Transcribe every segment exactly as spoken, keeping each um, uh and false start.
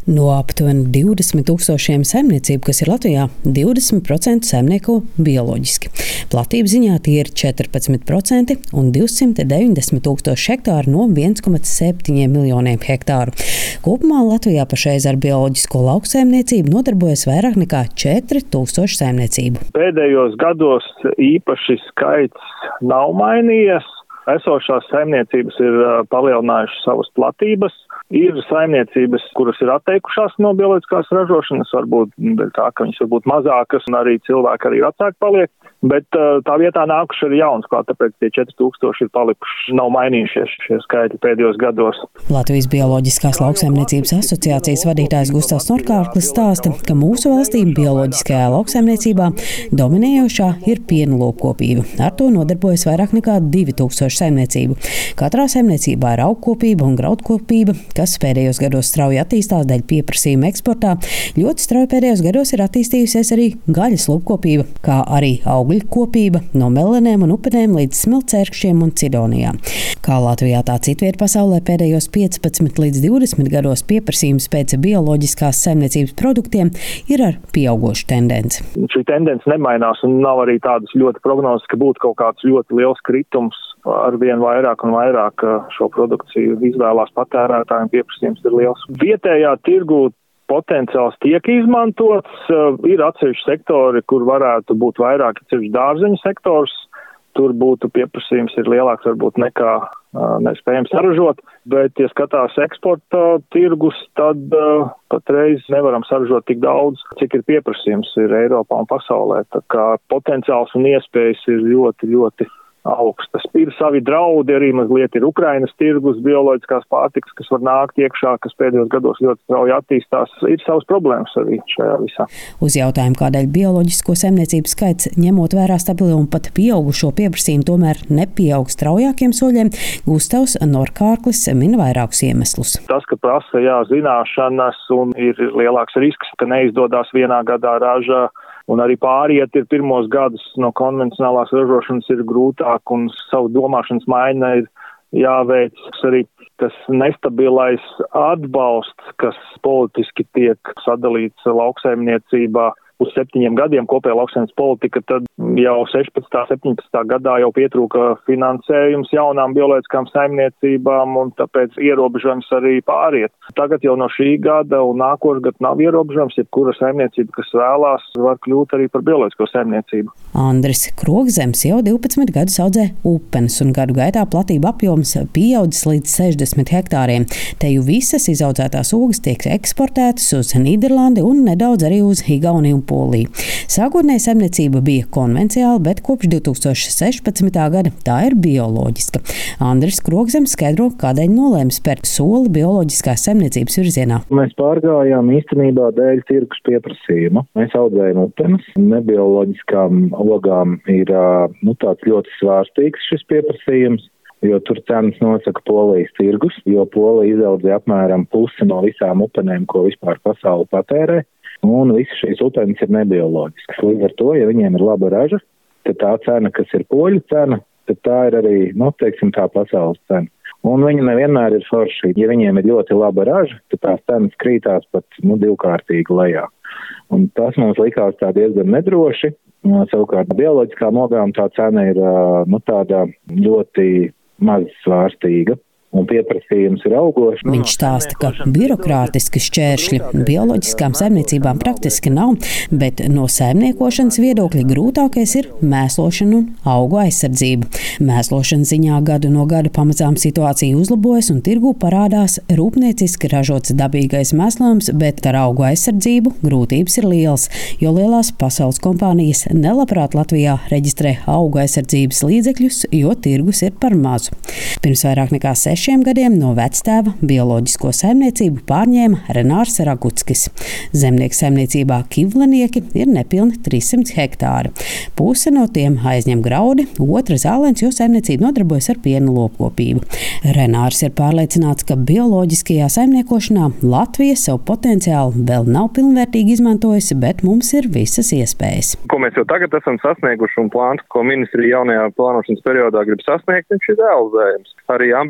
No aptuveni divdesmit tūkstošiem saimniecību, kas ir Latvijā, divdesmit procenti saimnieko bioloģiski. Platības ziņā tie ir četrpadsmit procenti un divsimt deviņdesmit tūkstoši hektāru no viens komats septiņi miljoniem hektāru. Kopumā Latvijā pašreiz ar bioloģisko lauksaimniecību nodarbojas vairāk nekā četri tūkstoši saimniecību. Pēdējos gados īpaši skaits nav mainījies. Esošās saimniecības ir palielinājušas savas platības. Ir saimniecības, kuras ir atteikušās no bioloģiskās ražošanas, varbūt tā, ka viņas varbūt mazākas un arī cilvēki arī vecāki paliek, bet tā vietā nākuši arī jauns klāt, tāpēc tie četri tūkstoši ir palikuši, nav mainījušies šie skaitļi pēdējos gados. Latvijas Bioloģiskās lauksaimniecības asociācijas vadītājs Gustavs Norkārklis stāsta, ka mūsu valstī bioloģiskajā lauksaimniecībā dominējošā ir piena lopkopība. Ar to nodarbojas vairāk nekā divi tūkstoši saimniecību. Katrā saimniecībā ir augkopība un graudkopība, kas pēdējos gados strauji attīstās dēļ pieprasījuma eksportā. Ļoti strauji pēdējos gados ir attīstījusies arī gaļas lopkopība, kā arī augļu kopība no melenēm un upenēm līdz smiltcērkšķiem un cidonijām. Kā Latvijā tā citviet pasaulē pēdējos piecpadsmit līdz divdesmit gados pieprasījums pēc bioloģiskās saimniecības produktiem ir ar pieaugošu tendenci. Šī tendence nemainās un nav arī tādas ļoti prognozes, ka būtu kaut kāds ļoti liels kritums. Ar vien vairāk un vairāk šo produkciju izvēlās patērētājiem, pieprasījums ir liels. Vietējā tirgū potenciāls tiek izmantots, ir atsevišķi sektori, kur varētu būt vairāk, ir dārzeņu sektors, tur būtu pieprasījums ir lielāks varbūt nekā nespējams saražot, bet, ja skatās eksporta tirgus, tad uh, patreiz nevaram saražot tik daudz, cik ir pieprasījums ir Eiropā un pasaulē. Tā kā potenciāls un iespējas ir ļoti, ļoti augstas. Ir savi draudi, arī mazliet ir Ukrainas tirgus, bioloģiskās pārtikas, kas var nākt iekšā, kas pēdējos gados ļoti strauji attīstās. Ir savas problēmas arī šajā visā. Uz jautājumu, kādēļ bioloģisko saimniecību skaits, ņemot vērā stabilo un pat pieaugušo pieprasījumu, tomēr nepieaug straujākiem soļiem, Gustavs Norkārklis min vairākus iemeslus. Tas, ka prasa jā, zināšanas un ir lielāks risks, ka neizdodas vienā gadā raža, un arī pāriet ir pirmos gadus no konvencionālās ražošanas ir grūtāk un savu domāšanas maiņa ir jāveic. Arī tas nestabilais atbalsts, kas politiski tiek sadalīts lauksaimniecībā uz septiņiem gadiem kopējā lauksaimniecības politika, tad jau sešpadsmitā, septiņpadsmitā gadā jau pietrūka finansējums jaunām bioloģiskām saimniecībām un tāpēc ierobežojums arī pāriet. Tagad jau no šī gada un nākošais gads nav ierobežojums, jebkura saimniecība, kas vēlās, var kļūt arī par bioloģisko saimniecību. Andris Krogzems jau divpadsmit gadus audzē upenes un gadu gaitā platība apjoms pieaudzis līdz sešdesmit hektāriem. Te jau visas izaudzētās ogas tiek eksportētas uz Nīderlandi un nedaudz arī uz Igauniju un Poliju. Sākotnēji saimniecība bija konvenciāla, bet kopš divi tūkstoši sešpadsmitā gada tā ir bioloģiska. Andris Krogzems skaidro, kādēļ nolēma spērt soli bioloģiskās saimniecības virzienā. Mēs pārgājām īstenībā dēļ tirgus pieprasījuma. Mēs audzējam upenes. Nebioloģiskām ogām ir nu, tāds ļoti svārstīgs šis pieprasījums, jo tur cenas nosaka Polijas tirgus, jo Polija izaudzē apmēram pusi no visām upenēm, ko vispār pasauli patērē. Un visas šīs upenes ir nebioloģiskas. Līdz ar to, ja viņiem ir laba raža, tad tā cena, kas ir poļu cena, tad tā ir arī, nu, teiksim, tā pasaules cena. Un viņi nevienmēr ir forši. Ja viņiem ir ļoti laba raža, tad tās cenas krītās pat, nu, divkārtīgi lejā. Un tas mums likās tā diezgan nedroši. Savukārt bioloģiskām ogām tā cena ir, nu, tāda ļoti maz svārstīga. Un pieprasījums ir augošs. Viņš stāsta, ka birokrātiski šķēršļi bioloģiskām saimniecībām praktiski nav, bet no saimniekošanas viedokļa grūtākais ir mēslošana un augu aizsardzība. Mēslošanas ziņā gadu no gada pamazām situācija uzlabojas un tirgū parādās rūpnieciski ražots dabīgais mēslojums, bet ar augu aizsardzību grūtības ir lielas, jo lielās pasaules kompānijas nelabprāt Latvijā reģistrē augu aizsardzības līdzekļus, jo tirgus ir par mazu. Pirms vairāk nekā seši Šiem gadiem no vectēva bioloģisko saimniecību pārņēma Renārs Raguckis. Zemnieku saimniecībā Kivlenieki ir nepilni trīssimt hektāri. Puse no tiem aizņem graudi, otra zālens, jo saimniecība nodarbojas ar piena lopkopību. Renārs ir pārliecināts, ka bioloģiskajā saimniekošanā Latvija savu potenciālu vēl nav pilnvērtīgi izmantojusi, bet mums ir visas iespējas. Ko mēs jau tagad esam sasnieguši un plāns, ko ministrija jaunajā plānošanas periodā grib sasniegt, viņš ir realizējams. Arī ambiciozais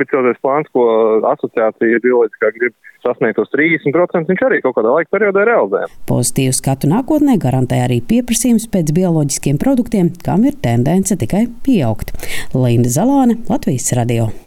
plāns, ko asociācija bioloģiskā grib sasniegt tos trīsdesmit procentus, viņš arī kaut kādā laika periodā realizē. Pozitīvu skatu nākotnē garantē arī pieprasījums pēc bioloģiskiem produktiem, kam ir tendence tikai pieaugt. Linda Zalāne, Latvijas radio.